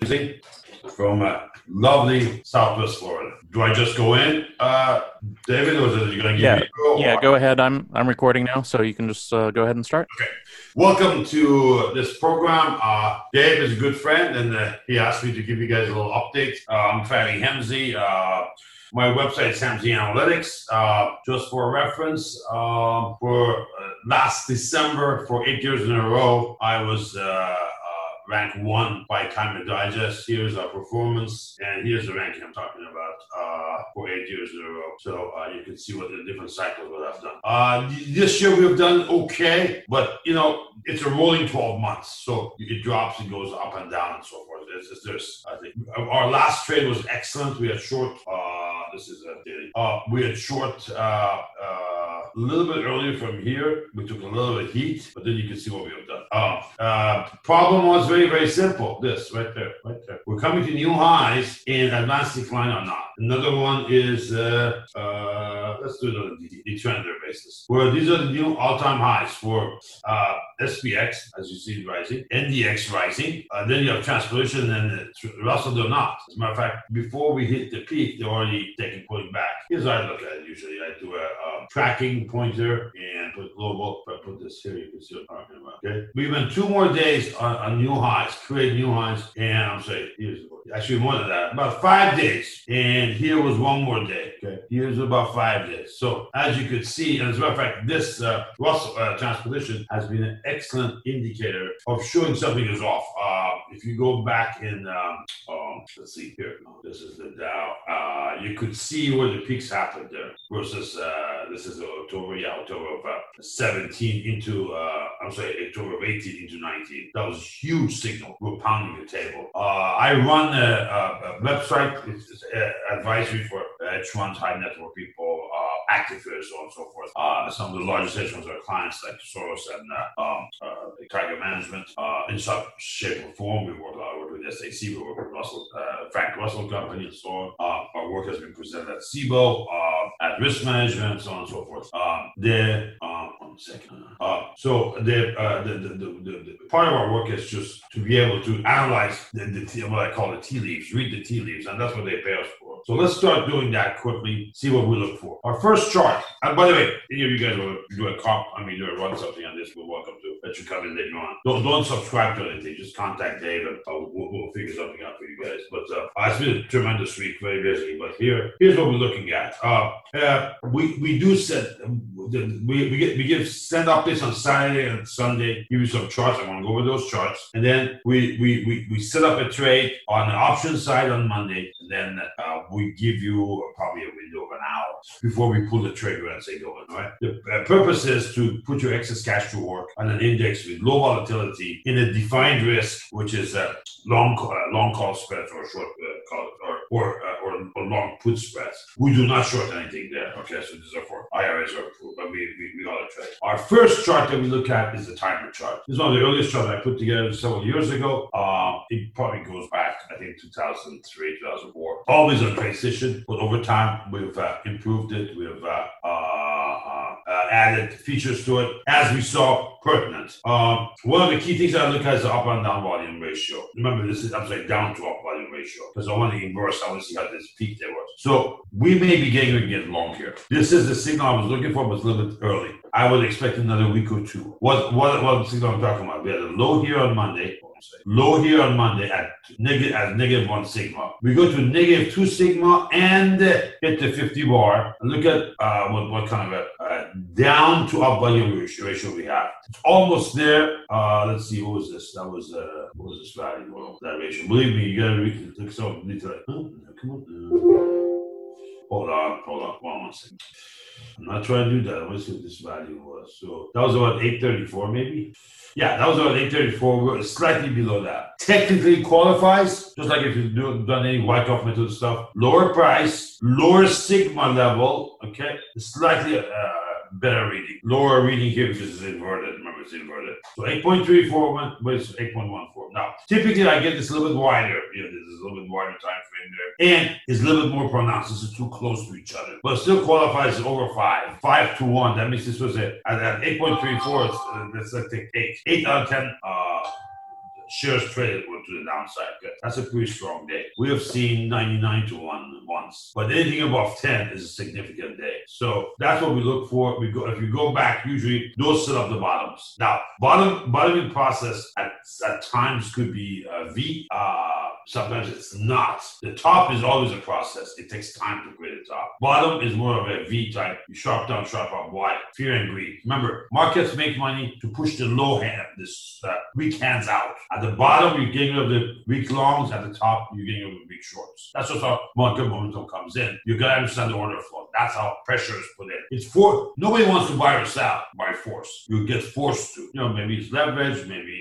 from lovely Southwest Florida. Do I just go in, David, or is it going to give me? Yeah. Go ahead. I'm recording now, so you can just go ahead and start. Okay. Welcome to this program. Dave is a good friend, and he asked me to give you guys a little update. I'm Fadi Hemzi. My website is Hemzi Analytics. Just for reference, for last December, for 8 years in a row, I was ranked 1 by Time Digest. Here's our performance, and here's the ranking I'm talking about for 8 years in a row. So you can see what the different cycles what I've done. This year we've done okay, but you know it's a rolling 12 months, so it drops and goes up and down and so forth. I think our last trade was excellent. We had short. This is a daily. We had short. A little bit earlier from here, we took a little bit of heat, but then you can see what we have done. Problem was very, very simple. This right there. We're coming to new highs in advanced decline or not. Another one is let's do it on the trender basis. Where these are the new all-time highs for SPX, as you see, rising, NDX rising. Then you have Transportation and Russell do not. As a matter of fact, before we hit the peak, they're already pulling back. Here's how I look at it usually. I do a tracking pointer and put global. If I put this here, you can see what I'm talking about. Okay, we went 2 more days on new highs, create new highs, and I'm saying here's actually more than that, about 5 days, and here was 1 more day. Okay, here's about 5 days. So as you could see, and as a matter of fact, this Russell Transportation has been an excellent indicator of showing something is off. If you go back in, let's see here, this is the Dow. You could see where the peaks happened there versus this is October of 17 into October of 18 into 19. That was a huge signal. We're pounding the table. I run a website. It's advisory for hedge funds, high net worth people, activists, so on and so forth. Some of the largest hedge funds are clients like Soros and Tiger Management. In some shape or form, we work with SAC, we work with Frank Russell Company, and so on. Our work has been presented at SIBO, at Risk Management, so on and so forth. One second. So the part of our work is just to be able to analyze what I call the tea leaves, read the tea leaves, and that's what they pay us for. So let's start doing that quickly, see what we look for. Our first chart, and by the way, any of you guys will do run something on this, we're welcome to. Let you come in later on. Don't subscribe to anything, just contact Dave and we'll figure something out for you guys. But it's been a tremendous week, very busy. But here's what we're looking at. We do set, we send updates on Saturday and Sunday, give you some charts. I want to go over those charts. And then we set up a trade on the option side on Monday. And then we give you probably a window of an hour before we pull the trigger and say go in, right? The purpose is to put your excess cash to work on an index with low volatility in a defined risk, which is long call spreads or short call or long put spreads. We do not short anything there. Okay, so these are for IRAs or approved, but we got to trade. Our first chart that we look at is the timer chart. This is one of the earliest charts I put together several years ago. It probably goes back, I think, 2003, 2004. Always on transition, but over time we've improved it. We've added features to it as we saw pertinent. One of the key things I look at is the up and down volume ratio. Remember, this is down to up volume ratio because I want to inverse. I want to see how this peak there was. So we may be getting long here. This is the signal I was looking for, but it's a little bit early. I would expect another week or two. What signal I'm talking about? We had a low here on Monday. Low here on Monday at negative 1 sigma. We go to negative 2 sigma and hit the 50 bar. And look at what kind of a down to up volume ratio we have. It's almost there. Let's see, what was this? What was this value? Well, that ratio. Believe me, you gotta look so. Come on. Hold on. 1 second. I'm not trying to do that. I want to see what this value was. So that was about 834 maybe. Yeah, that was about 834. We're slightly below that. Technically qualifies, just like if you've done any Wyckoff method stuff. Lower price, lower sigma level, okay? Slightly better reading. Lower reading here because it's inverted. Remember, it's inverted. So 8.34 went with 8.14. Now, typically I get this a little bit wider. This is a little bit wider time frame there. And it's a little bit more pronounced. This is too close to each other. But it still qualifies as over 5. 5 to 1. That means this was at 8.34. Let's take 8. 8 out of 10. shares traded were to the downside. Okay. That's a pretty strong day. We have seen 99 to 1 once, but anything above 10 is a significant day. So that's what we look for. If you go back, usually those set up the bottoms. Now, bottoming process at times could be a V. Sometimes it's not. The top is always a process. It takes time to create a top. Bottom is more of a V type. You sharp down, sharp up. Why? Fear and greed. Remember, markets make money to push the low hand, this weak hands out. At the bottom, you're getting rid of the weak longs. At the top, you're getting rid of the weak shorts. That's just how market momentum comes in. You got to understand the order flow. That's how pressure is put in. Nobody wants to buy or sell by force. You get forced to. Maybe it's leverage, maybe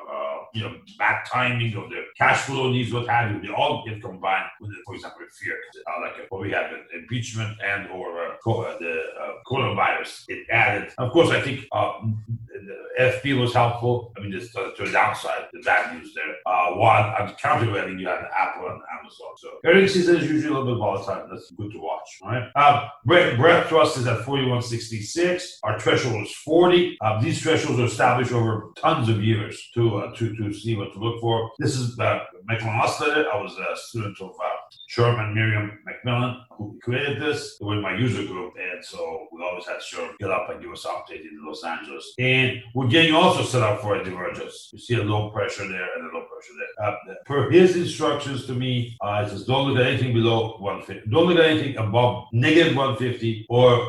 bad timing of the cash flow needs, what have you. They all get combined with, for example, fear. Like what we have in impeachment and or the coronavirus. It added. Of course, I think the FP was helpful. I mean, just to the downside, the bad news there. While on the counterweighting, you had Apple and Amazon. So earnings season is usually a little bit volatile. That's good to watch. All right. Breadth Trust is at 41.66. Our threshold is 40. These thresholds are established over tons of years to see what to look for. This is Macmillan Osler. I was a student of Sherman Miriam Macmillan, who created this. They were in my user group, and so we always had Sherman get up and give us an update in Los Angeles. And we're getting also set up for a divergence. You see a low pressure there and a low pressure there. Per his instructions to me, it says don't look at anything below 150. Don't look at anything above negative 150 or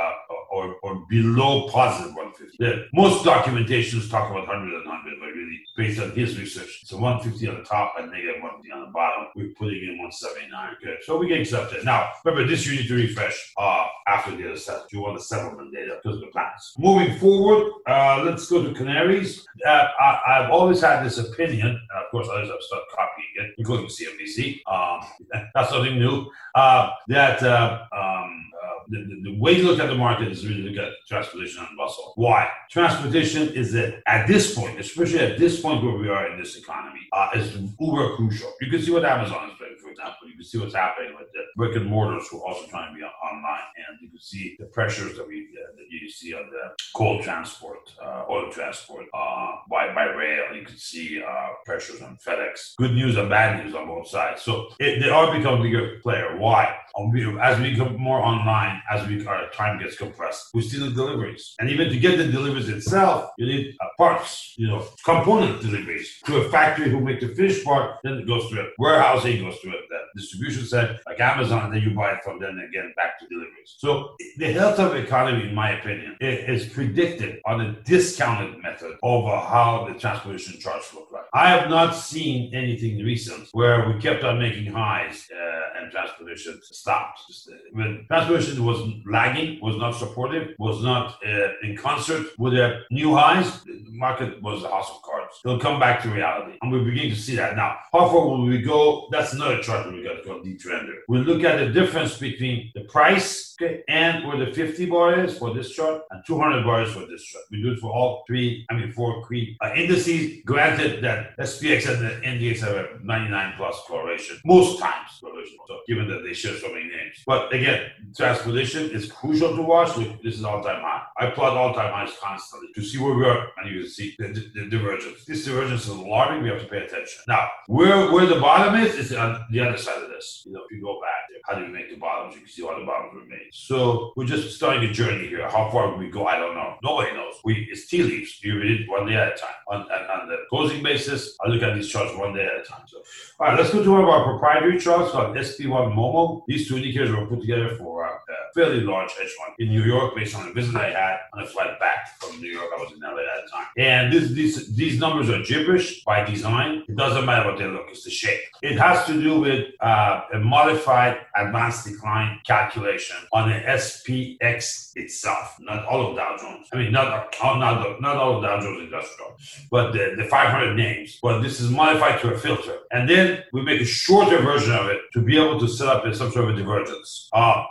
below positive 150. Most documentations talk about 100 and 100, but really, based on his research, it's a 150 on the top and negative 150 on the bottom. We're putting in 179. Good. So we get accepted. Now, remember, this you need to refresh after the other set. You want the settlement data because of the plans. Moving forward, let's go to Canaries. I've always had this opinion, and of course, others have started copying it, including CNBC. That's nothing new. The way to look at the market is really look at transportation and bustle. Why? Transportation is at this point, especially at this point where we are in this economy, is uber crucial. You can see what Amazon is doing, for example. You can see what's happening with the brick and mortars who are also trying to be online, and you can see the pressures that you see on the coal transport, oil transport, by rail. You can see pressures on FedEx. Good news and bad news on both sides. So they are becoming a bigger player. Why? As we become more online, our time gets compressed, we still need deliveries. And even to get the deliveries itself, you need parts, component deliveries to a factory who make the finished part, then it goes to a warehousing, goes to a distribution center like Amazon, and then you buy it from them again back to deliveries. So the health of the economy, in my opinion, is predicted on a discounted method over how the transportation charts look like. I have not seen anything recent where we kept on making highs and transportation stopped. When transportation was lagging, was not supportive, was not in concert with the new highs, the market was a house of cards. It'll come back to reality. And we're beginning to see that. Now, how far will we go? That's another chart that we got to go detrender. We'll look at the difference between the price and where the 50 bar is for this chart and 200 bars for this chart. We do it for all four key indices. Granted that SPX and the NDX have a 99 plus correlation. Most times correlation. So given that they share so many names. But again, transportation is crucial to watch. Look, this is all-time high. I plot all-time highs constantly to see where we are, and you can see the divergence. This divergence is alarming. We have to pay attention. Now, where the bottom is on the other side of this. If you go back there, how do we make the bottoms? You can see how the bottoms were made. So we're just starting a journey here. How far will we go? I don't know. Nobody knows. It's tea leaves. You read it one day at a time. On the closing basis, I look at these charts one day at a time. So, all right, let's go to one of our proprietary charts called SP1 Momo. These two indicators were put together for a fairly large hedge fund in New York based on a visit I had on a flight back from New York. I was in LA at the time. And these numbers are gibberish by design. It doesn't matter what they look. It's the shape. It has to do with a modified advanced decline calculation on the SPX itself, not all of Dow Jones. I mean, not all of Dow Jones Industrial, but the 500 names. But this is modified to a filter. And then we make a shorter version of it to be able to set up some sort of a divergence.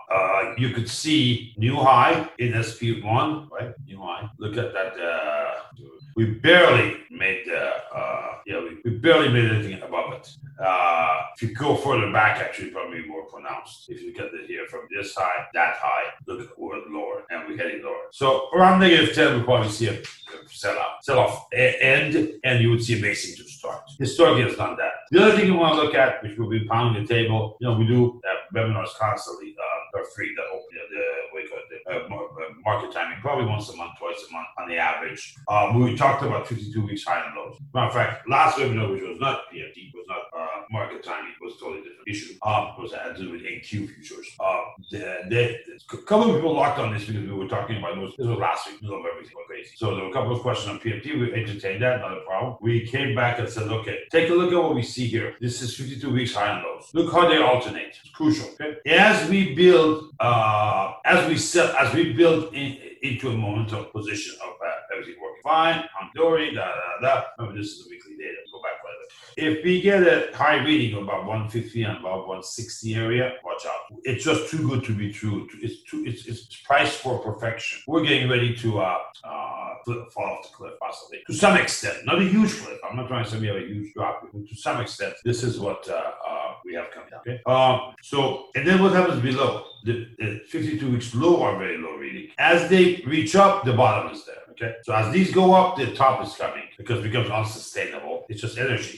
You could see new high in SP1, right? New high. Look at that. We barely made we barely made anything above it. If you go further back, actually, probably more pronounced. If you look at it here from this high, that high, look at we're lower, and we're heading lower. So around -10, we'll probably see a sell off end, and you would see a basing to start. Historically, it's done that. The other thing you want to look at, which will be pounding the table, we do webinars constantly. Are free that open market timing, probably once a month, twice a month on the average. We talked about 52 weeks high and lows. Matter of fact, last webinar, which was not PFT, was not market timing, was a totally different issue. Was had to do with AQ futures. A couple of people locked on this because we were talking about this was last week, middle of everything was crazy. So there were a couple of questions on PFT. We entertained that, not a problem. We came back and said, okay, take a look at what we see here. This is 52 weeks high and lows. Look how they alternate. It's crucial. Okay, as we build, as we build into a momentum position of everything working fine, hunky-dory, Remember, this is the weekly data. Go back later. If we get a high reading of about 150 and about 160 area, watch out. It's just too good to be true. It's priced for perfection. We're getting ready to fall off the cliff, possibly. To some extent. Not a huge cliff. I'm not trying to say we have a huge drop. But to some extent, this is what we have coming down. Okay? And then what happens below? The 52 weeks low are very low reading. As they reach up, the bottom is there. Okay, so as these go up, the top is coming because it becomes unsustainable. It's just energy.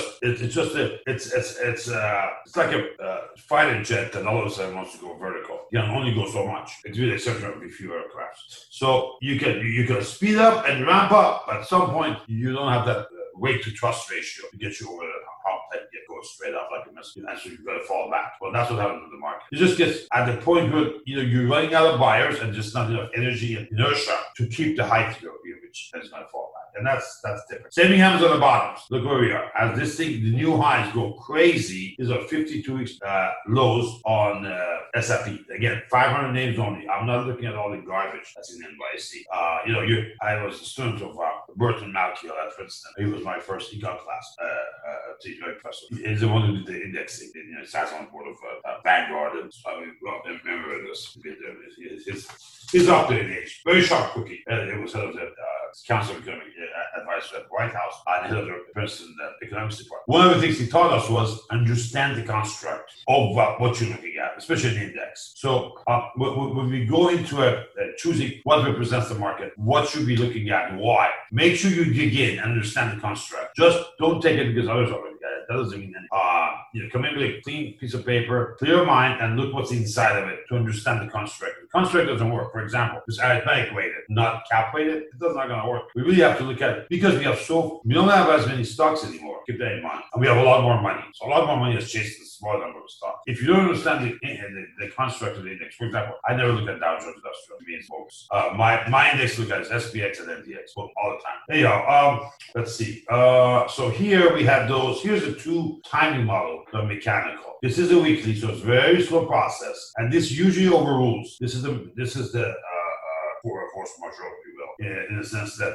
It's like a fighter jet that all of a sudden wants to go vertical. You can only go so much. It's really exceptional with few aircraft. So you can speed up and ramp up. But at some point, you don't have that weight to trust ratio to get you over the hump and go straight up like a missile. And so you've got to fall back. Well, that's what happens with the market. It just gets at the point where you're running out of buyers and just not enough energy and inertia to keep the height you're reaching. And it's going to fall back. And that's different. Same thing happens on the bottoms. Look where we are. As this thing, the new highs go crazy, these are 52 weeks lows on S&P. Again, 500 names only. I'm not looking at all the garbage that's in NYC. I was a student of Burton Malkiel at Princeton. He was my first econ class. He's very impressive. He's the one who did the indexing. Sat on the board of Vanguard. And I remember this. He's up there in age. Very sharp cookie. It was head of the Council of Economic Advisor at the White House and head of the Princeton Economics Department. One of the things he taught us was understand the construct of what you're looking at, especially an index. So when we go into choosing what represents the market, what should we be looking at and why? Make sure you dig in and understand the construct. Just don't take it because others already got it. That doesn't mean anything. Come in with a clean piece of paper, clear your mind, and look what's inside of it to understand the construct. The construct doesn't work. For example, it's arithmetic weighted, not cap weighted. It's not going to work. We really have to look at it because we don't have as many stocks anymore. Keep that in mind. And we have a lot more money. So a lot more money is chasing a small number of stocks. If you don't understand the construct of the index, for example, I never look at Dow Jones Industrial. It means focus. My index look at is SPX and MDX all the time. There you go. Let's see. So here we have those. Here's the two timing model, the mechanical. This is a weekly, so it's a very slow process, and this usually overrules. This is the force majeure, if you will, in the sense that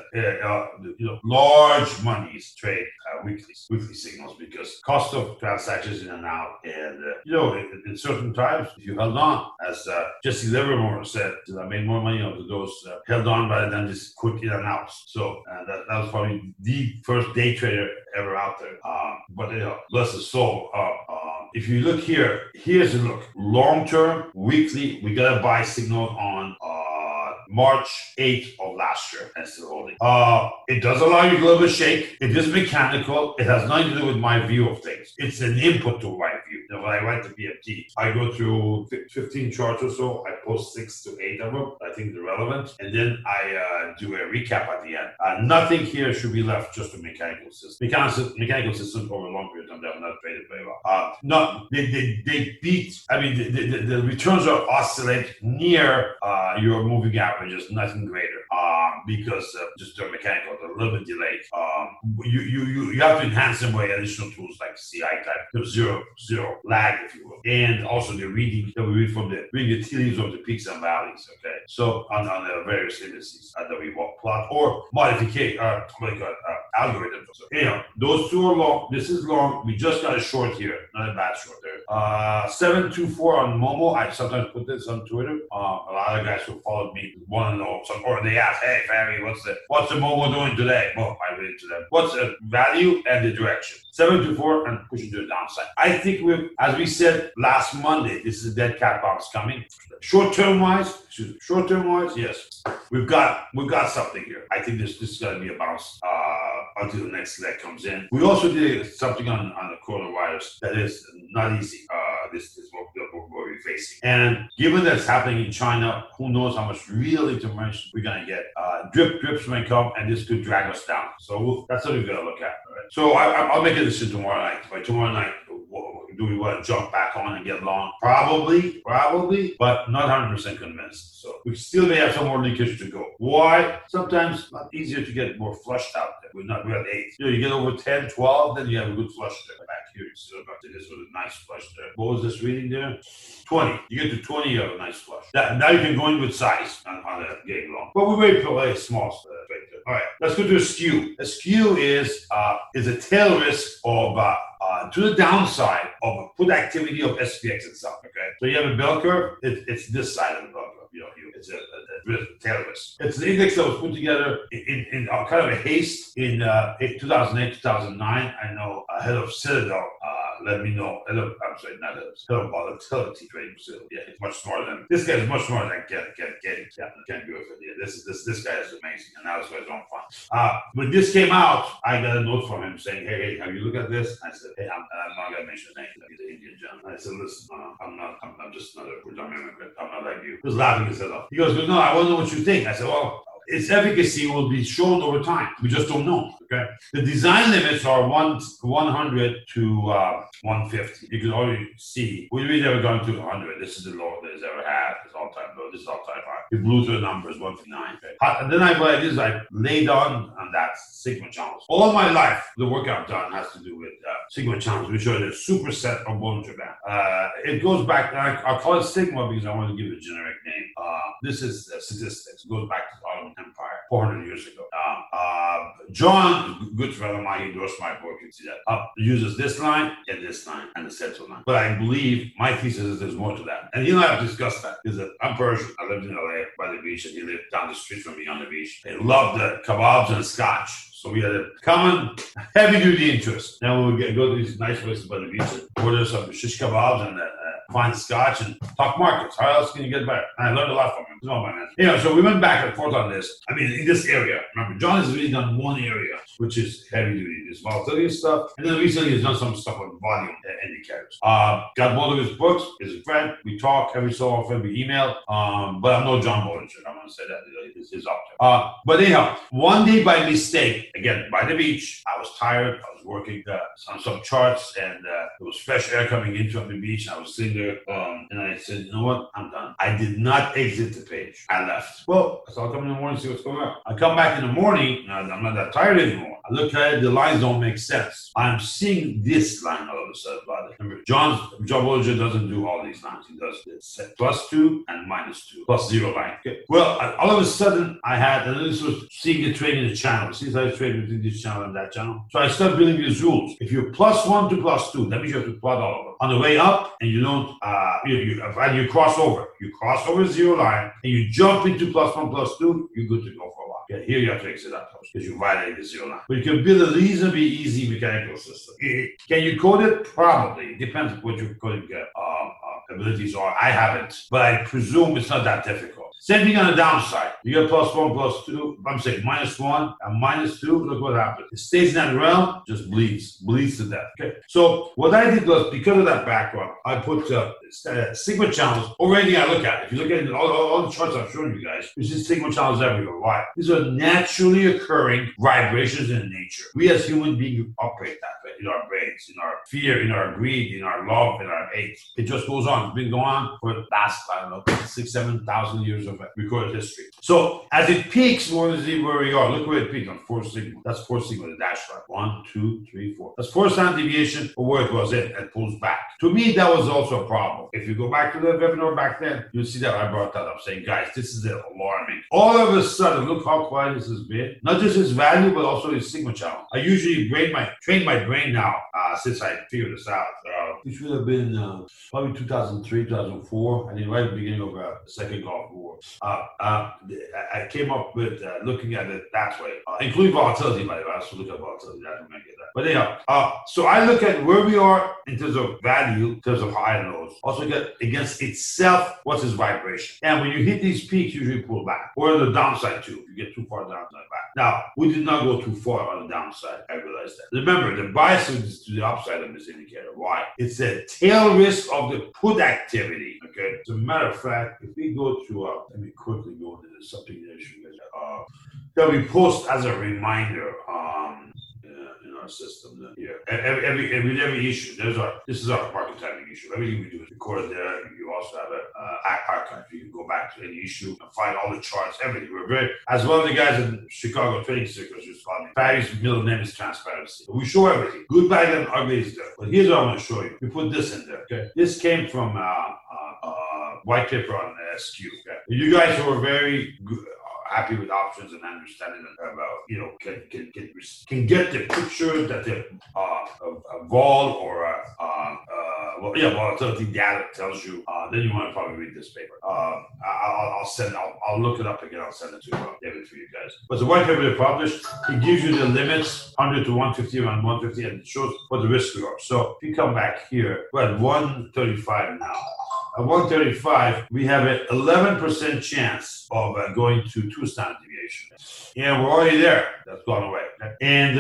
large monies trade weekly signals because cost of transactions in and out, and in certain times if you held on, as Jesse Livermore said, I made more money out of those held on rather than just quick in and out. So that was probably the first day trader ever out there. But bless his soul. If you look here, here's a look. Long term, weekly, we got a buy signal on March 8th of last year and still holding. It does allow you a little bit of shake. It is mechanical. It has nothing to do with my view of things. It's an input to my view. When I write the PFT, I go through 15 charts or so. I post 6 to 8 of them. I think they're relevant. And then I do a recap at the end. Nothing here should be left just a mechanical system. Mechanical systems over a long period of time, they have not traded very well. They beat, the returns are oscillate near your moving averages, nothing greater. Because just they're mechanical, they're a little bit delayed. You have to enhance them by additional tools like CI type, zero lag, if you will, and also the reading that we read from the tea leaves of the peaks and valleys. Okay, so on the various indices that we plot or modification, algorithms. So, those two are long. This is long. We just got a short here. Not a bad short there. 724 on Momo. I sometimes put this on Twitter. A lot of guys who followed me want to know some, or they ask, "Hey, Fabby, what's the Momo doing today?" Well, I read it to them. What's the value and the direction? 724 and pushing to the downside. I think as we said last Monday, this is a dead cat bounce coming. Short-term wise, yes, we've got something here. I think this is going to be a bounce until the next leg comes in. We also did something on the coronavirus that is not easy. This is what we're facing. And given that's happening in China, who knows how much real information we're going to get. Drips may come, and this could drag us down. So that's what we're going to look at. Right? So I'll make a decision tomorrow night. By tomorrow night, do we want to jump back on and get long? Probably, but not 100% convinced. So we still may have some more leakage to go. Why? Sometimes it's not easier to get more flushed out there. We're at 8. You get over 10, 12, then you have a good flush there. Back here, you still got this with a nice flush there. What was this reading there? 20. You get to 20, you have a nice flush. Now you can go in with size on that game long. But we may play small right there. All right, let's go to a skew. A skew is a tail risk of to the downside of a put activity of SPX itself. Okay, so you have a bell curve. It's this side of the bell curve. It's a tail risk. It's the index that was put together in kind of a haste in 2008, 2009. I know head of Citadel let me know. Head of volatility trading facility. Yeah, he's much smarter than this guy. Is much smarter than Getty. Yeah, can't do it. Yeah, this guy is amazing, and now this guy's on fun. When this came out, I got a note from him saying, "Hey, have you looked at this?" I said, "Hey, I'm not gonna mention his name. He's an Indian gentleman." I said, "Listen, I'm just another immigrant. I'm not like you." He was laughing his head off. He goes, "No, I want to know what you think." I said, "Well, its efficacy will be shown over time. We just don't know." Okay. The design limits are 100 to 150. You can already see we've never gone to 100. This is the lowest that it's ever had. It's all time low. This is all time high. It blew through the numbers 159. Okay. And then I laid on that Sigma channels. All my life, the work I've done has to do with Sigma channels, which are the superset of Bollinger Band. It goes back. I call it Sigma because I want to give it a generic name. This is statistics. It goes back to the Ottoman Empire 400 years ago. John, good friend of mine, he endorsed my book. You can see that. Uses this line and this line and the central line. But I believe my thesis is there's more to that. And he and I have discussed that. Because I'm Persian. I lived in LA by the beach, and he lived down the street from me on the beach. They loved the kebabs and scotch. So we had a common heavy-duty interest. Now we would go to these nice places by the beach and order some shish kebabs and find scotch and talk markets. How else can you get better? And I learned a lot from him. It's all my man. So we went back and forth on this. I mean, in this area. Remember, John has really done one area, which is heavy duty, this volatility stuff. And then recently he's done some stuff on volume indicators. Got both of his books. He's a friend. We talk every so often. We email. But I'm no John Bollinger. I'm going to say that. It's up there. But anyhow, one day by mistake, again, by the beach, I was tired. I was working on some charts, and there was fresh air coming in from the beach. I was sitting there, and I said, "You know what? I'm done." I did not exit the page. I left. Well, so I'll come in the morning and see what's going on. I come back in the morning, and I'm not that tired anymore. I look at it, the lines don't make sense. I'm seeing this line all of a sudden. Remember, John Bollinger doesn't do all these lines. He does this +2 and -2, +0 line. Okay. Well, all of a sudden, and this was seeing the trade in the channel. See how I trade between this channel and that channel? So I started building these rules. If you're +1 to +2, that means you have to plot all of them. On the way up, and you don't, and you cross over. You cross over 0 line, and you jump into +1, +2, you're good to go for a while. Yeah, here you have to exit out because you violated the 0 line. But you can build a reasonably easy mechanical system. Can you code it? Probably. It depends on what your coding abilities are. I haven't, but I presume it's not that difficult. Same thing on the downside. You get +1, +2. I'm saying -1 and -2. Look what happens. It stays in that realm, just bleeds to death. Okay. So what I did was, because of that background, I put Sigma channels over anything I look at. If you look at all the charts I've shown you guys, you see Sigma channels everywhere. Why? These are naturally occurring vibrations in nature. We as human beings operate that way in our brains, in our fear, in our greed, in our love, in our hate. It just goes on. It's been going on for the last, 6,000, 7,000 years of recorded history. So as it peaks, more than see where we are. Look where it peaked on 4 sigma. That's 4 sigma, the dash line. 1, 2, 3, 4. That's 4 standard deviation of where it was in and pulls back. To me, that was also a problem. If you go back to the webinar back then, you'll see that I brought that up, saying, guys, this is alarming. All of a sudden, look how quiet this has been. Not just its value, but also its sigma channel. I usually train my brain now, since I figured this out. which would have been probably 2003, 2004. I mean, right at the beginning of the Second Gulf War. I came up with looking at it that way, including volatility, by the way. I also look at volatility. I don't get that. But anyhow, so I look at where we are in terms of value, in terms of high and lows. Also look at against itself, what's its vibration. And when you hit these peaks, usually pull back. Or the downside too. If you get too far downside back. Now, we did not go too far on the downside. I realize that. Remember, the bias is to the upside of this indicator. Why? It's the tail risk of the put activity. Okay. As a matter of fact, if we go to let me quickly go into something that we post as a reminder in our system here. Every issue, this is our market timing issue. Everything we do is recorded there. You also have an archive. You can go back to any issue and find all the charts, everything. We're very, as one of the guys in Chicago trading circles used to call me, Barry's middle name is transparency. We show everything. Good, bad, and ugly is there. But here's what I'm going to show you. We put this in there. Okay. This came from white paper on SQ. Okay. You guys who are very good, happy with options and understanding about, can get the picture that the vol or volatility data tells you. Then you want to probably read this paper. I'll look it up again. I'll send it to David for you guys. But the white paper they published, it gives you the limits 100 to 150 around 150, and it shows what the risks are. So if you come back here, we're at 135 now. At 135, we have an 11% chance of going to 2 standard deviation. And we're already there. That's gone away. And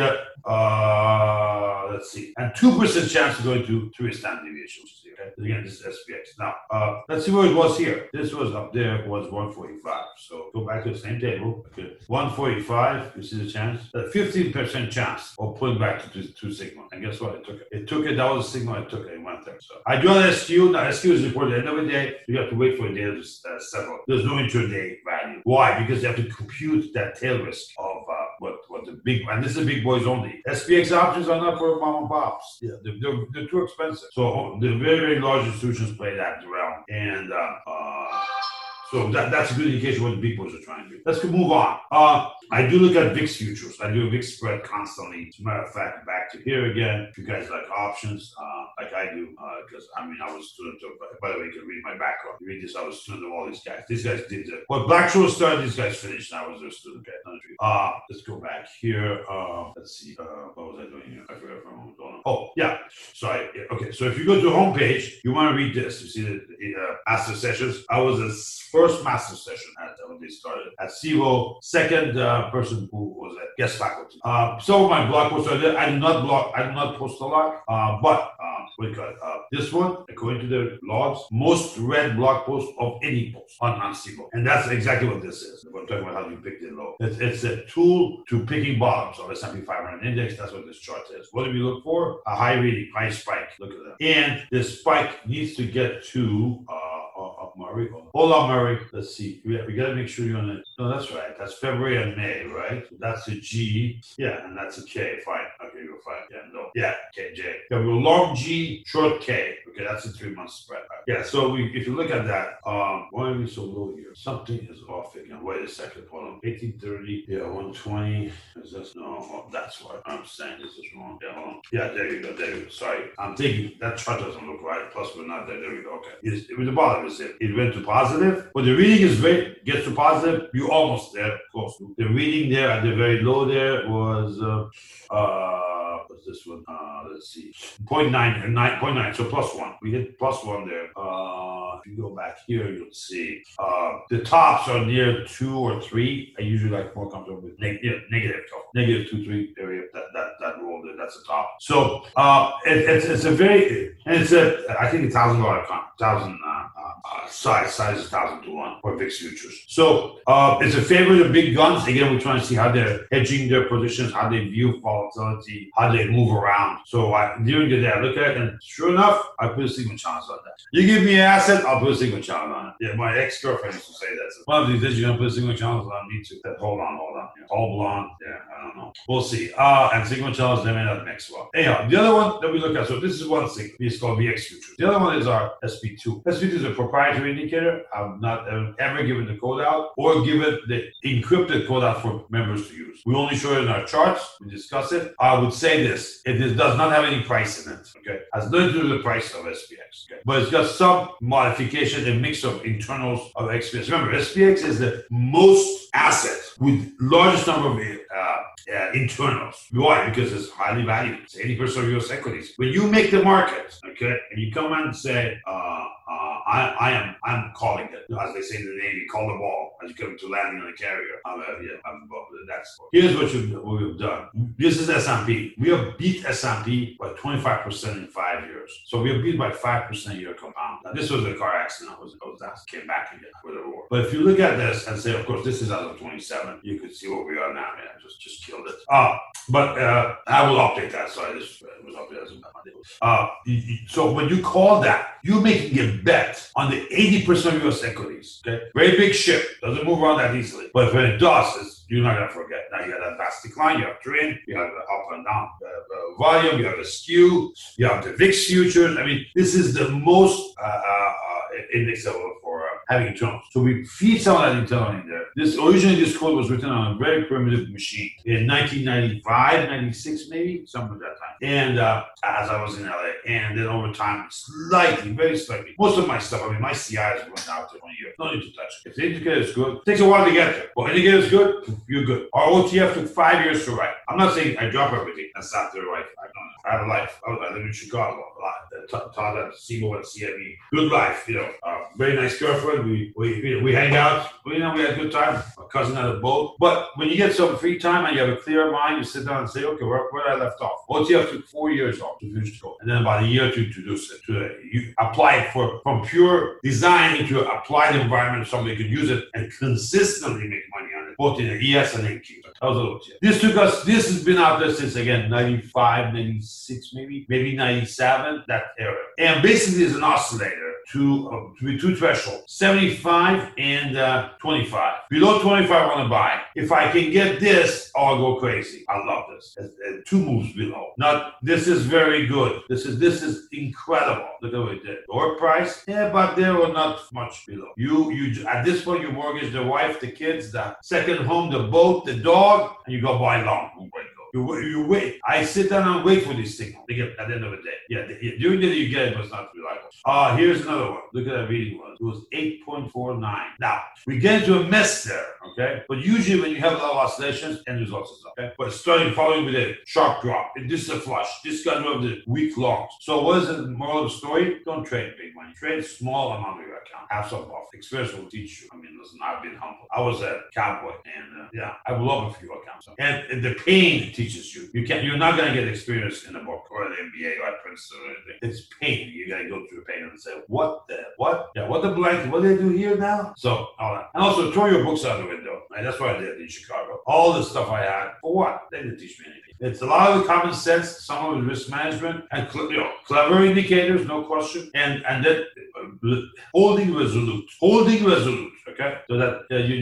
let's see. And 2% chance of going to 3 standard deviations. Okay? Again, this is SPX. Now, let's see where it was here. This was up there, was 145. So go back to the same table. Okay. 145, you see the chance? A 15% chance of pulling back to 2 sigma. And guess what? It took it. It took it. That was a sigma. It took it. It went there. So I do an SQ. Now, SQ is reported at the end of the day. You have to wait for the data to settle. There's no intraday value. Why? Because you have to compute that tail risk of what the big, and this is big boys only. SPX options are not for mom and pops. Yeah, they're too expensive. So the very, very large institutions play that realm. And so that's a good indication what the big boys are trying to do. Let's move on. I do look at VIX futures. I do a VIX spread constantly. As a matter of fact, back to here again. If you guys like options, like I do, because I was a student of, by the way, you can read my background. You read this, I was a student of all these guys. These guys did it. Well, Black-Scholes started, these guys finished, and I was their student. Okay, let's go back here. Let's see. What was I doing here? I forgot for a moment. Oh, yeah. Sorry. Okay, so if you go to the homepage, you want to read this. You see the master sessions. I was the first master session when they started at CIVO, second person who was a guest faculty. Some of my blog posts are there. I do not post a lot, but this one, according to the logs, most read blog post of any post on CIVO. And that's exactly what this is. We're talking about how you pick the low. It's a tool to picking bottoms of S&P 500 index. That's what this chart is. What do we look for? A high reading, high spike. Look at that. And the spike needs to get to Murray. Hold on, Murray. Let's see. We got to make sure you're on it. No, that's right. That's February and May, right? So that's a G. Yeah, and that's a K. Fine. Okay, you're fine. Yeah, no. Yeah, KJ. Yeah, we're long G, short K. Okay, that's a 3-month spread. Yeah, so if you look at that, why are we so low here? Something is off again. Wait a second. Hold on. 1830. Yeah, 120. Is this? No, that's what I'm saying. This is wrong. Yeah, hold on. Yeah, there you go. Sorry. I'm thinking that chart doesn't look right. Plus, we're not there. There we go. Okay. It was the bottom is it. It went to positive. When the reading gets to positive, you're almost there, close. The reading there at the very low there was what's this one? Let's see, 0.9, so +1. We hit +1 there. If you go back here, you'll see the tops are near 2 or 3. I usually like more comfortable with negative 2, 3 area. That roll there, that's the top. So it's a very, and it's I think $1,000 size is 1,000 to 1 for VIX futures. So it's a favorite of big guns. Again, we're trying to see how they're hedging their positions, how they view volatility, how they move around. So during the day, I look at it, and sure enough, I put a Sigma challenge on that. You give me an asset, I'll put a Sigma challenge on it. Yeah, my ex-girlfriend used to say that. So one of these days, you're going to put a Sigma challenge on me too. Hold on. Yeah. All blonde. Yeah, I don't know. We'll see. And Sigma challenge, they may not mix well. Anyhow, the other one that we look at, so this is one Sigma. It's called VX futures. The other one is our SP2. SP2 is a proprietary proprietary indicator. I've not ever given the code out or given the encrypted code out for members to use. We only show it in our charts. We discuss it. I would say this: it does not have any price in it. Okay, has nothing to do with the price of SPX. Okay, but it's got some modification, a mix of internals of SPX. Remember, SPX is the most asset with largest number of internals. Why? Because it's highly valued. It's 80% of U.S. equities. When you make the market, okay, and you come and say, I'm calling it. As they say in the Navy, call the ball as you come to landing on a carrier. I'm involved with that sport. Here's what we've done. This is S&P. We have beat S&P by 25% in 5 years. So we have beat by 5% a year compound. Now, this was a car accident. Came back again with a roar. But if you look at this and say, of course, this is as of 27, you could see where we are now. Man, just killed it. But I will update that. Sorry, this was updated. So when you call that, you're making a bet on the 80% of U.S. equities. Okay, very big ship, doesn't move around that easily. But when it does, you're not going to forget. Now you have that vast decline, you have trend, you have the up and down volume, you have the skew, you have the VIX futures. I mean, this is the most index for having internals. So we feed some of that internal in there. Originally this code was written on a very primitive machine in 1995, 96 maybe, something at that time. And as I was in LA, and then over time, very slightly. Most of my stuff, I mean, my CI is going out to 20 years. No need to touch it. If the indicator is good, it takes a while to get there. Well, indicator is good, you're good. Our OTF took 5 years to write. I'm not saying I drop everything. That's not the right. I have a life. I live in Chicago. Taught at SIBO and CME. Good life, very nice girlfriend. We hang out. We had a good time. My cousin had a boat. But when you get some free time and you have a clear mind, you sit down and say, okay, where did I left off? OTF took 4 years off to finish the code. And then about a year to introduce it. You apply it from pure design into applied environment. Somebody could use it and consistently make money on it, both in the ES and NQ. That was OTF. This has been out there since, again, 95, 96 maybe 97, that era. And basically it's an oscillator to be two thresholds, 75 and 25. Below 25, I want to buy. If I can get this, I'll go crazy. I love this. 2 moves below. This is very good. This is incredible. Look at what it did. Lower price, but they were not much below. You at this point, you mortgage the wife, the kids, the second home, the boat, the dog, and you go buy long. You wait. I sit down and wait for these signals. They get at the end of the day. During the day you get it, but it's not reliable. Here's another one. Look at that reading was. It was 8.49. Now, we get into a mess there, okay? But usually when you have a lot of oscillations, end results is up, okay? But following with a sharp drop. This is a flush. This got of the week longs. So what is the moral of the story? Don't trade big money. Trade small amount of your account. Have some buffer. Experience will teach you. I mean, listen, I've been humble. I was a cowboy, and I've loved a few accounts. And the pain teaches you. You're not going to get experience in a book or an MBA or at Princeton or anything. It's pain. You got to go through the pain and say, what? Yeah, what the blank? What do they do here now? So, all that. And also, throw your books out the window. And that's what I did in Chicago. All the stuff I had, for what? They didn't teach me anything. It's a lot of the common sense, some of the risk management, and clever indicators, no question, and then holding resolute, okay, so that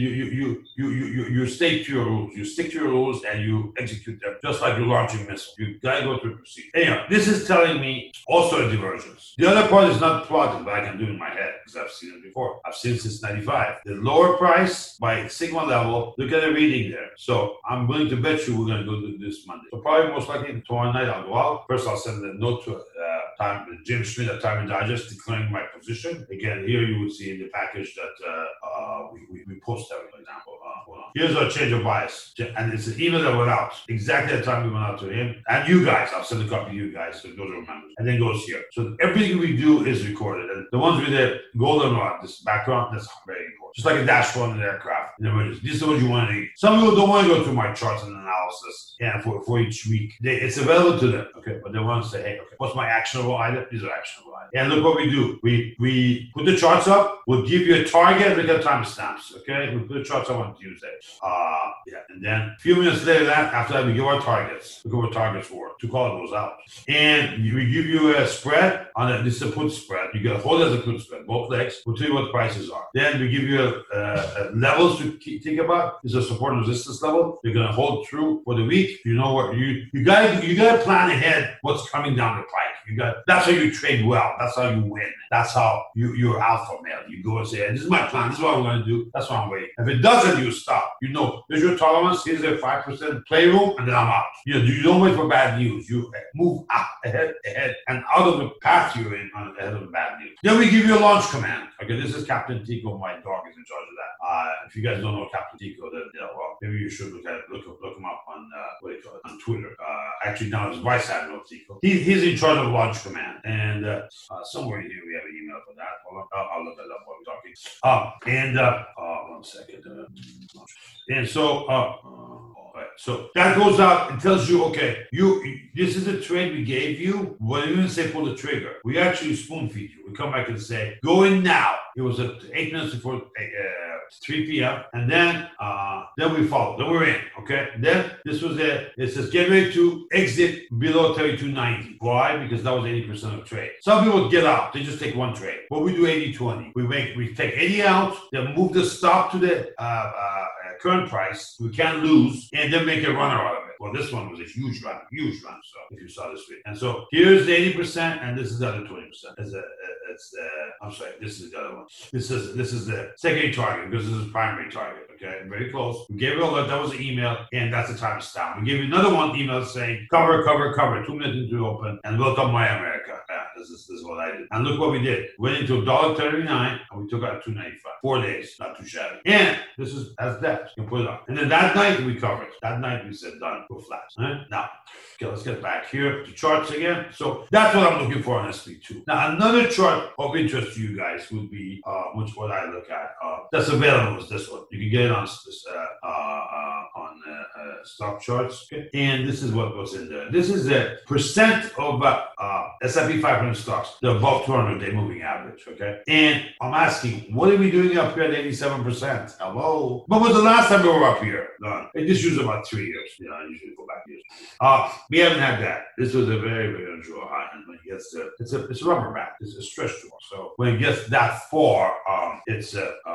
you stick to your rules. You stick to your rules and you execute them, just like you're launching missiles. You gotta go through the procedure. Anyhow, this is telling me also a divergence. The other part is not plotted, but I can do it in my head because I've seen it before. I've seen it since 95. The lower price by sigma level. Look at the reading there. So I'm willing to bet you we're gonna go do this Monday. So probably most likely tomorrow night I'll go out. First I'll send a note to Jim Schmidt at Time and Digest declaring my position. Again, here you would see in the package that we post every example. Here's our change of bias. And it's an email that went out exactly at the time we went out to him. And you guys, I'll send a copy to you guys so those are members. And then goes here. So everything we do is recorded. And the ones with the golden rod, this background, that's very important. Just like a dashboard in an aircraft. This is what you want to read. Some people don't want to go through my charts and analysis for each week. It's available to them, okay? But they want to say, hey, okay, what's my actionable item? These are actionable items. And look what we do. We put the charts up. We'll give you a target. Look at timestamps, okay? We put the charts up on Tuesday. And then a few minutes later, after that, we give our targets. Look what targets were. To call those out. And we give you a spread on it. This is a put spread. You get a hold as a put spread, both legs. We'll tell you what prices are. Then we give you levels to think about. Is a support and resistance level. You're gonna hold true for the week. You know what you gotta plan ahead what's coming down the pike. That's how you trade well. That's how you win. That's how you're alpha male. You go and say, hey, this is my plan. This is what I'm going to do. That's what I'm waiting. If it doesn't, you stop. You know, there's your tolerance. Here's a 5% playroom, and then I'm out. You don't wait for bad news. You move up, ahead, and out of the path you're in ahead of the bad news. Then we give you a launch command. Okay, this is Captain Tico. My dog is in charge of that. If you guys don't know Captain Tico, then well, maybe you should look him up on on Twitter. Actually, now it's Vice Admiral Tico. He's in charge of launch command, and somewhere here we have an email for that. Hold on, I'll look that up while we're talking. 1 second. And so. Right. So that goes out and tells you, okay, this is a trade we gave you. Well, we didn't say pull the trigger. We actually spoon feed you. We come back and say, go in now. It was at 8 minutes before 3 p.m. And then we follow. Then we're in. Okay. Then this was it. It says get ready to exit below 32.90. Why? Because that was 80% of trade. Some people get out. They just take one trade. But we do 80-20. We take 80 out. Then move the stop to the current price. We can't lose, and then make a runner out of it. Well, this one was a huge run. So if you saw this video, and so here's the 80%, and this is the other 20%. I'm sorry, this is the other one. This is the secondary target because this is primary target. Okay, very close. We gave you all that. That was the email, and that's the time stamp. We gave you another one email saying cover. 2 minutes into open, and welcome my America. This is what I did. And look what we did. Went into $1.39, and we took out $2.95. 4 days, not too shabby. And this is as depth. You can put it on. And then that night we covered. That night we said done. Go flat. Right? Now, okay, let's get back here to charts again. So that's what I'm looking for on SP2. Now, another chart of interest to you guys would be what I look at. That's available is this one. You can get it on stock charts. Okay? And this is what was in there. This is the percent of S&P 500 stocks, the above 200-day moving average. Okay, and I'm asking, what are we doing up here at 87%? Hello. When was the last time we were up here? None. It just used about 3 years. I usually go back years. We haven't had that. This was a very, very unusual high, and when it gets to, it's a rubber band. It's a stretch tool. So when it gets that far, it's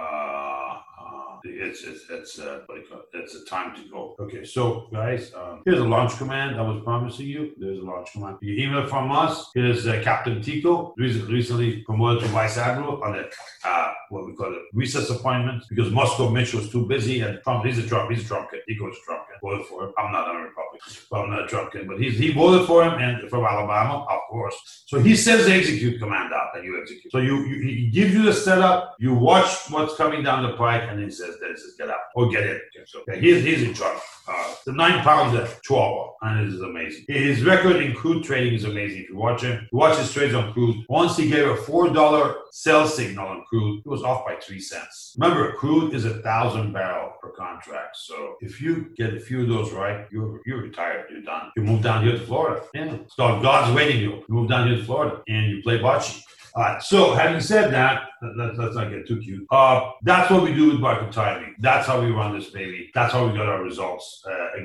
a time to go. Okay, so guys, here's a launch command I was promising you. There's a launch command. You email from us. Here's Captain Tico, recently promoted to Vice Admiral on what we call it recess appointment because Moscow Mitch was too busy, and Trump, he's a Trump kid. Tico's a Trump kid. Voted for him. I'm not a Republican, but I'm not a Trump kid, but he voted for him, and from Alabama, of course. So he sends the execute command out, and you execute. So he gives you the setup. You watch what's coming down the pike, and he says get out or get in. Okay, so he's in charge. The 9 pounds at 12, and it is amazing. His record in crude trading is amazing. If you watch him, watch his trades on crude. Once he gave a $4 sell signal on crude, it was off by 3 cents. Remember, crude is 1,000 barrel per contract. So if you get a few of those right, you're retired. You're done. You move down here to Florida. Yeah. So God's waiting you. You move down here to Florida and you play bocce. All right, so having said that, let's not get too cute. That's what we do with market timing. That's how we run this baby. That's how we got our results.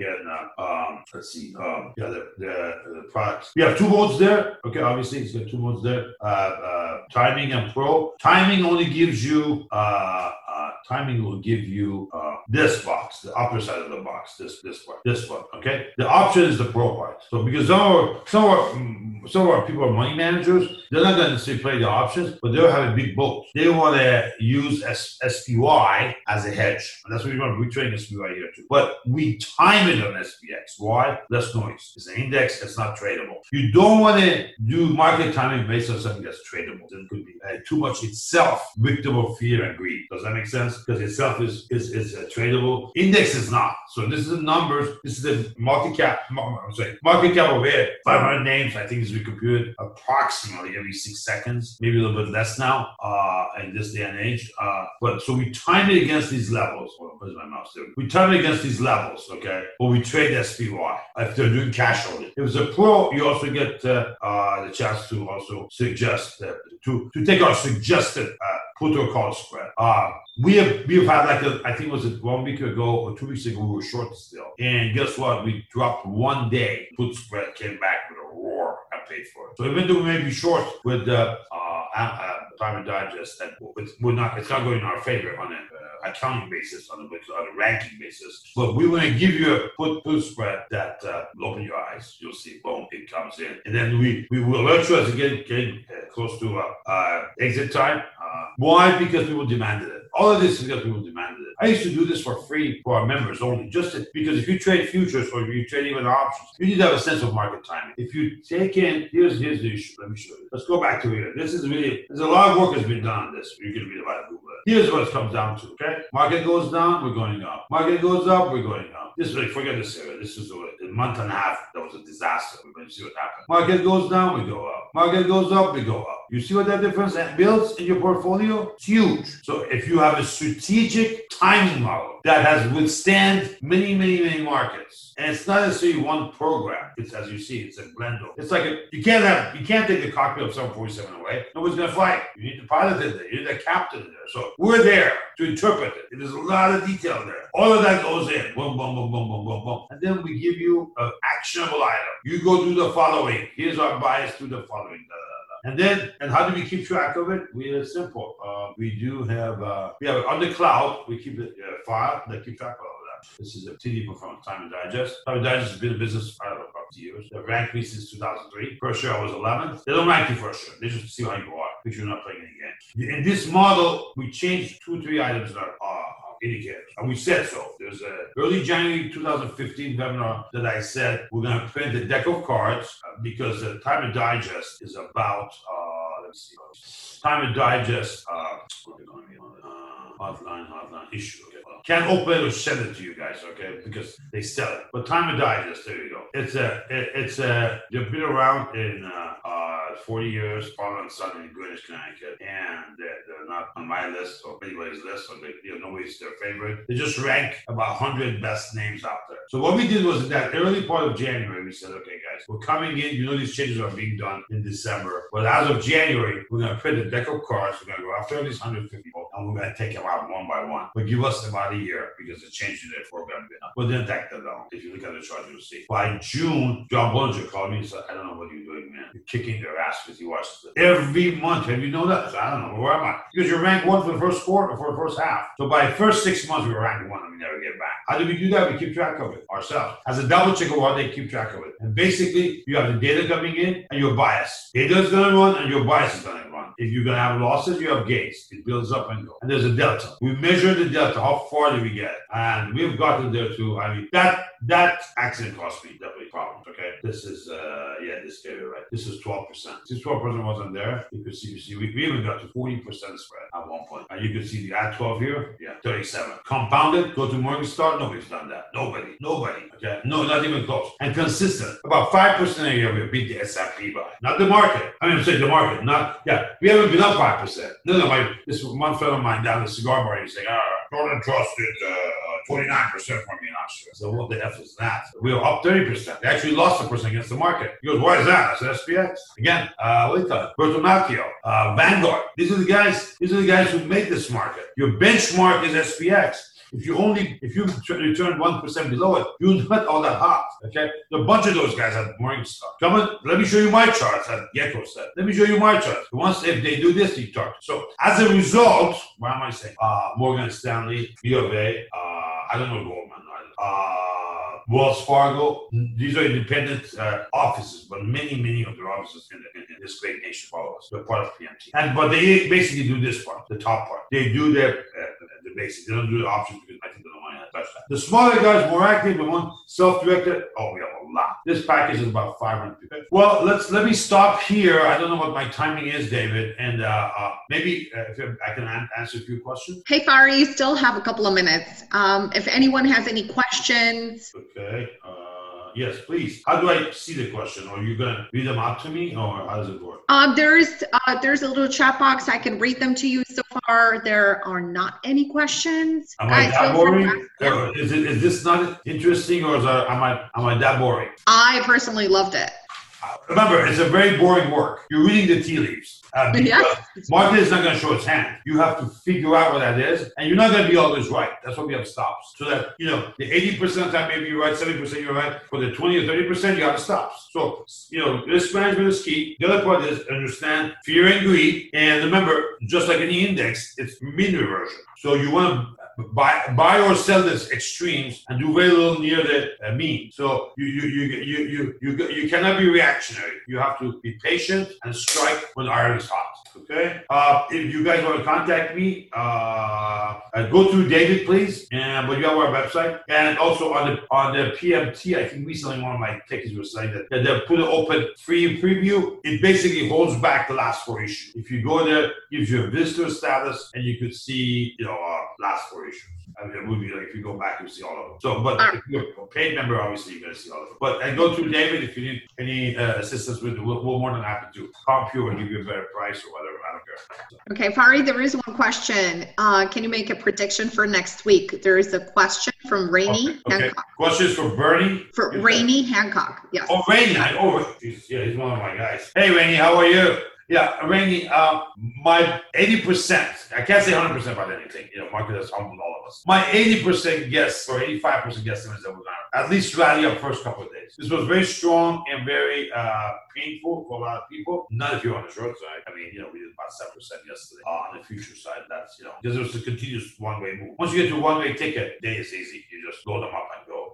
Let's see. The products. We have 2 modes there. Okay, obviously it's got 2 modes there. Timing and pro. Timing only gives you timing will give you this box, the upper side of the box, this one. Okay, the option is the pro part. So because some of our people are money managers, they're not going to necessarily play the options, but they'll have a big boat. They want to use SPY as a hedge, and that's what we're trading SPY here too. But we time it on SPX. Why? Less noise. It's an index. It's not tradable. You don't want to do market timing based on something that's tradable. It could be too much itself, victim of fear and greed. Does that make sense? Because itself is tradable. Index is not. So this is the numbers. This is the market cap. Market cap over here. 500 names. I think is recomputed approximately every 6 seconds, maybe a little bit less now in this day and age. But so we time it against these levels. Where's my mouse there? We time it against these levels, okay? But we trade SPY if they're doing cash holding. If it's a pro, you also get the chance to also suggest to take our suggested put or call spread. We've had I think it was 1 week ago or 2 weeks ago, we were short still. And guess what? We dropped 1 day. Put spread came back with a roar. I paid for it. So even though we may be short with Time and Digest, that it's not going in our favor on an accounting basis, on a ranking basis. But we want to give you a put spread that will open your eyes. You'll see, boom, it comes in, and then we will alert you as you get close to exit time. Why? Because people demanded it. All of this is because people demanded it. I used to do this for free for our members only, because if you trade futures or if you trade even options, you need to have a sense of market timing. If you take in, here's the issue. Let me show you. Let's go back to here. There's a lot of work has been done on this. You can read about it. Google it. Here's what it comes down to. Okay, market goes down, we're going up. Market goes up, we're going up. This is like, forget this area. This is a month and a half. That was a disaster. We're going to see what happened. Market goes down, we go up. Market goes up, we go up. You see what that difference builds in your portfolio? It's huge. So if you have a strategic timing model that has withstand many, many, many markets, and it's not necessarily one program. It's, as you see, it's a blend of. It's like you can't take the cockpit of 747 away. Nobody's gonna fly it. You need the pilot in there. You need the captain in there. So we're there to interpret it. There's a lot of detail there. All of that goes in. Boom, boom, boom, boom, boom, boom, boom. And then we give you an actionable item. You go do the following. Here's our bias to the following. And how do we keep track of it? It's simple. We have on the cloud. We keep a file that keeps track of all of that. This is a TD performance, Time and Digest. Time and Digest has been in business, I don't know, about 2 years. They've ranked me since 2003. First year I was 11th. They don't rank you first year. They just see how you are, because you're not playing any game. In this model, we changed 2 or 3 items that are indicators. And we said so. There's a early January 2015 webinar that I said we're going to print a deck of cards because the Time and Digest is about, let's see, Time and Digest, hotline issue. Okay. Well, can't open it or send it to you guys, okay? Because they sell it. But Time and Digest, there you go. They've been around in 40 years, father and son in Greenwich, Connecticut, and they're not on my list or anybody's list, or nobody's their favorite. They just rank about 100 best names out there. So what we did was in that early part of January, we said, okay, guys, we're coming in. These changes are being done in December, but as of January, we're going to print a deck of cards. We're going to go after these 150 people, and we're going to take them out one by one. But give us about a year because the change in their program. But then take that down. If you look at the chart, you'll see. By June, John Bollinger called me and said, I don't know what you're doing, man. You're kicking their ass because he watches it every month. Have you known that? I said, I don't know. Where am I? Because you're ranked 1 for the first quarter, for the first half. So by the first 6 months, we were ranked 1 and we never get back. How do we do that? We keep track of it ourselves. As a double check of what they keep track of it. And basically, you have the data coming in and your bias. Data is going to run and your bias is going to run. If you're going to have losses, you have gains. It builds up and go. And there's a delta. We measure the delta. How far do we get? And we've gotten there too. I mean, that accident cost me definitely problems. Okay. This is, this area, right? This is 12%. Since 12% wasn't there, you could see, we even got to 40% spread at one point. And you can see the add 12 here. Yeah, 37. Compounded, go to Morningstar. Nobody's done that. Nobody. Okay. No, not even close. And consistent. About 5% a year we beat the S&P by. Not the market. I'm saying the market. We haven't been up 5%. No, this one friend of mine down the cigar bar, he's saying, Jordan trusted 49% from me last year. So what the F is that? We were up 30%. They actually lost 1% against the market. He goes, why is that? I said, SPX. Again, what do you call it? Berto Macchio, Vanguard. These are the guys who make this market. Your benchmark is SPX. If you return 1% below it, you're not all that hot. Okay? A bunch of those guys have Morningstar. Come on, let me show you my charts, as Gecko said. Let me show you my charts. If they do this, you talk. So as a result, what am I saying? Morgan Stanley, B of A, I don't know Goldman, Wells Fargo. These are independent offices, but many of their offices in this great nation follow us. They're part of PMT. But they basically do this part, the top part. They do the basics. They don't do the options because I think they don't want to touch that. The smaller guys, more active, the one self-directed. We have a lot. This package is about 500 people. Well, let me stop here. I don't know what my timing is, David, and maybe if I can answer a few questions. Hey, Fari, you still have a couple of minutes. If anyone has any questions. Okay. Yes, please. How do I see the question? Are you going to read them out to me, or how does it work? There's a little chat box. I can read them to you. So far, there are not any questions. Am I that boring? Is this not interesting, or am I that boring? I personally loved it. Remember, it's a very boring work. You're reading the tea leaves. Because market is not going to show its hand. You have to figure out what that is, and you're not going to be always right. That's why we have stops. So that, the 80% of the time, maybe you're right, 70% you're right. For the 20 or 30%, you have stops. So, risk management is key. The other part is understand fear and greed. And remember, just like any index, it's mean reversion. So you want to buy or sell this extremes and do very little near the mean. So you cannot be reactionary. You have to be patient and strike when the iron is hot. Okay. If you guys want to contact me, go through David, please. But you have our website, and also on the PMT. I think recently one of my techies was saying that they put an open free preview. It basically holds back the last 4 issues. If you go there, it gives you a visitor status, and you could see last 4 issues. I mean, it would be like if you go back, you see all of them. So, but if you're a paid member, obviously you're going to see all of them. But go through David if you need any assistance with it. We're more than happy to comp you and give you a better price or whatever. I don't care. Okay, Fari, there is one question. Can you make a prediction for next week? There is a question from Rainey Hancock. Questions for Bernie? For Rainey Hancock, yes. Oh, Rainey. He's one of my guys. Hey, Rainey, how are you? Yeah, Rainey, my 80%, I can't say 100% about anything, market has humbled all of us. My 80% guess, or 85% guess is that we're going to at least rally up first couple of days. This was very strong and very painful for a lot of people. Not if you're on the short side. I mean, we did about 7% yesterday on the future side. That's, because it was a continuous one-way move. Once you get to a one-way ticket, day is easy. You just load them up and go.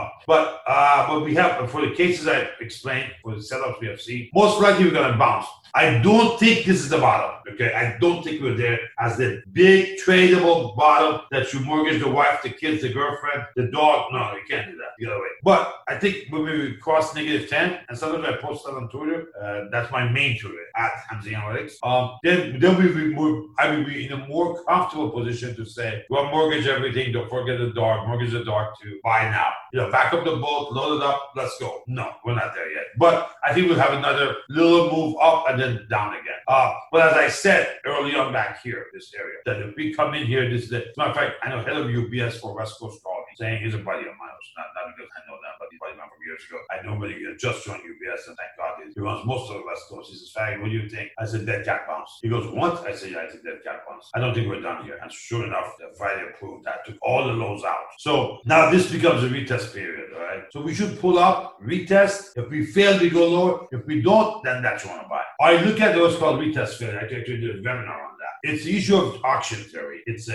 But we have, for the cases I explained, for the setups we have seen, most likely we're going to bounce. I don't think this is the bottom, okay? I don't think we're there as the big tradable bottom that you mortgage the wife, the kids, the girlfriend, the dog. No, you can't do that the other way. But I think when we cross -10, and sometimes I post that on Twitter, that's my main Twitter, @Hamzy Analytics. Then I will be in a more comfortable position to say, well, mortgage everything, don't forget the dog, mortgage the dog to buy now. Back up the boat, load it up, let's go. No, we're not there yet. But I think we'll have another little move up and then down again. But as I said early on back here, this area, that if we come in here, as a matter of fact, I know head of UBS for West Coast called me saying he's a buddy of mine. Not because I know that, but he's a buddy of mine from years ago. I know him, but he just joined UBS, and thank God he runs most of the West Coast. He says, Faggy, what do you think? I said, dead cat bounce. He goes, what? I said, yeah, I think dead cat bounce. I don't think we're done here. And sure enough, Friday approved that, took all the lows out. So now this becomes a retest period, all right? So we should pull up, retest. If we fail, we go lower. If we don't, then that's what you want to buy. I look at those called retest failure. I actually did a webinar on that. It's the issue of auction theory. It's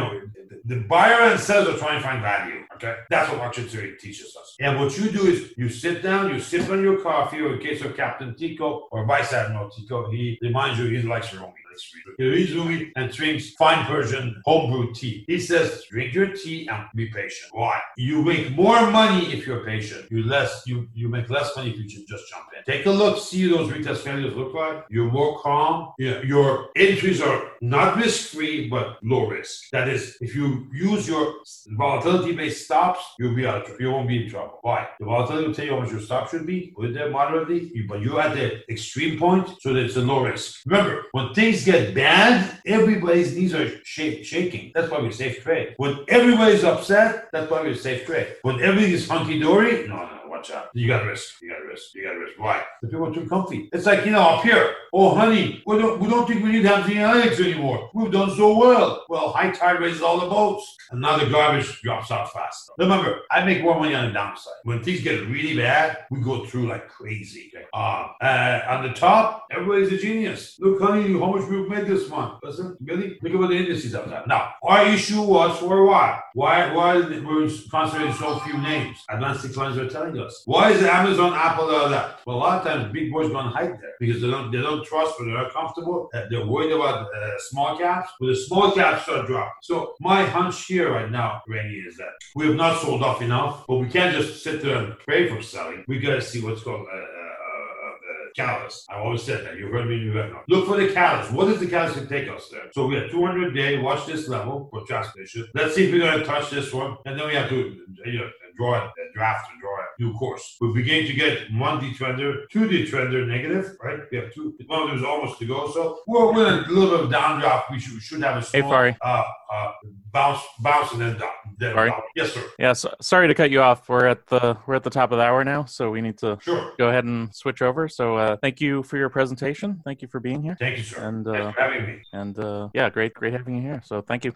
the buyer and seller are trying to find value. Okay, that's what auction theory teaches us. And what you do is you sit down, you sip on your coffee, or in case of Captain Tico or Vice Admiral Tico, he reminds you he likes Rumi. He reads Rumi and drinks fine Persian homebrew tea. He says, drink your tea and be patient. Why? You make more money if you're patient. You make less money if you just jump in. Take a look, see those retest failures look like. You're more calm. Your entries are not risk-free, but low risk. That is, if you use your volatility-based stops, you won't be in trouble. Why? The volatility will tell you how much your stop should be. Put it there moderately, but you're at the extreme point, so that it's a low risk. Remember, when things get bad, everybody's knees are shaking. That's why we safe trade. When everybody's upset, that's why we safe trade. When everything is hunky-dory, no, watch out. You got risk. Why? The people are too comfy. It's like, up here. Oh, honey, we don't think we need Hamzy Analytics anymore. We've done so well. Well, high tide raises all the boats. And now the garbage drops out fast. Remember, I make more money on the downside. When things get really bad, we go through like crazy. Okay? On the top, everybody's a genius. Look, honey, how much we've made this month. Listen, really? Look at what the indices have done. Now, our issue was for a while. Why we're concentrating so few names? Advanced declines are telling us. Why is Amazon, Apple, all that? Well, a lot of times big boys don't hide there because they don't trust or they're not comfortable. They're worried about small caps. But the small caps start dropping. So my hunch here right now, Rainey, is that we have not sold off enough, but we can't just sit there and pray for selling. We got to see what's called catalyst. I always said that. You heard me in the webinar. Look for the catalyst. What is the catalyst to take us there? So we have 200-day. Watch this level for transmission. Let's see if we're going to touch this one, and then we have to draft and draw a new course. We're beginning to get one detrender, two detrender negative, right? We have two. One of them is almost to go. So we're in a little bit of downdraft. We should have a small bounce and then Sorry. Yes, sir. Yeah, sorry to cut you off. We're at the top of the hour now, so we need to Sure. go ahead and switch over. So thank you for your presentation. Thank you for being here. Thank you, sir. And Thanks for having me. yeah, great having you here. So thank you.